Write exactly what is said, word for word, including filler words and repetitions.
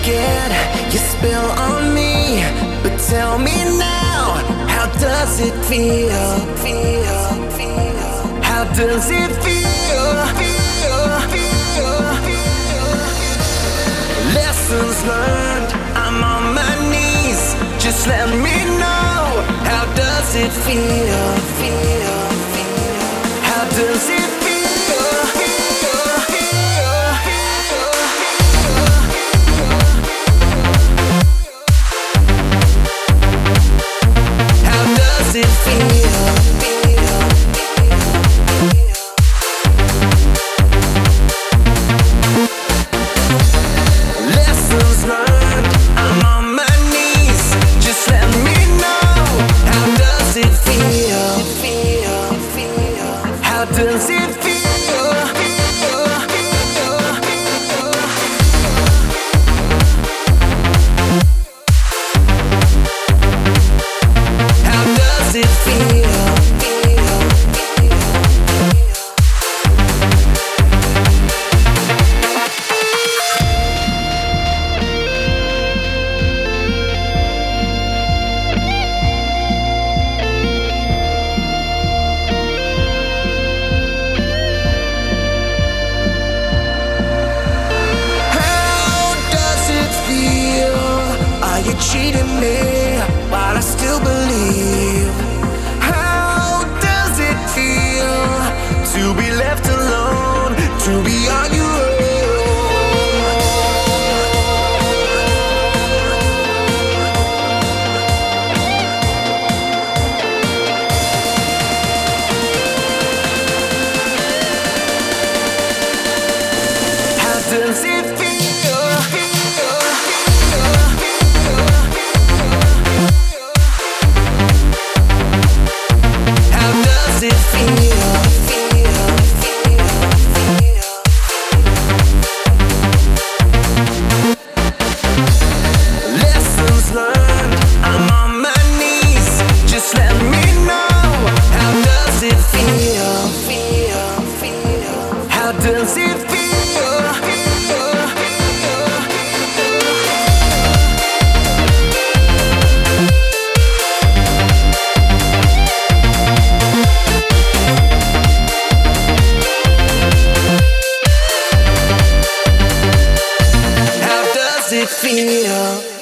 forget you spill on me, but tell me now, how does it feel? Feel, feel. How does it feel? Feel, feel, feel. Lessons learned, I'm on my knees. Just let me know, how does it feel? Feel, feel. How does it feel? It feel, feel, feel. Lessons learned, I'm on my knees. Just let me know, how does it feel? Feel, feel. How does it feel? Cheating me, but I still believe. How does it feel to be left alone, to be on your own? How does it feel? Does it feel? How does it feel?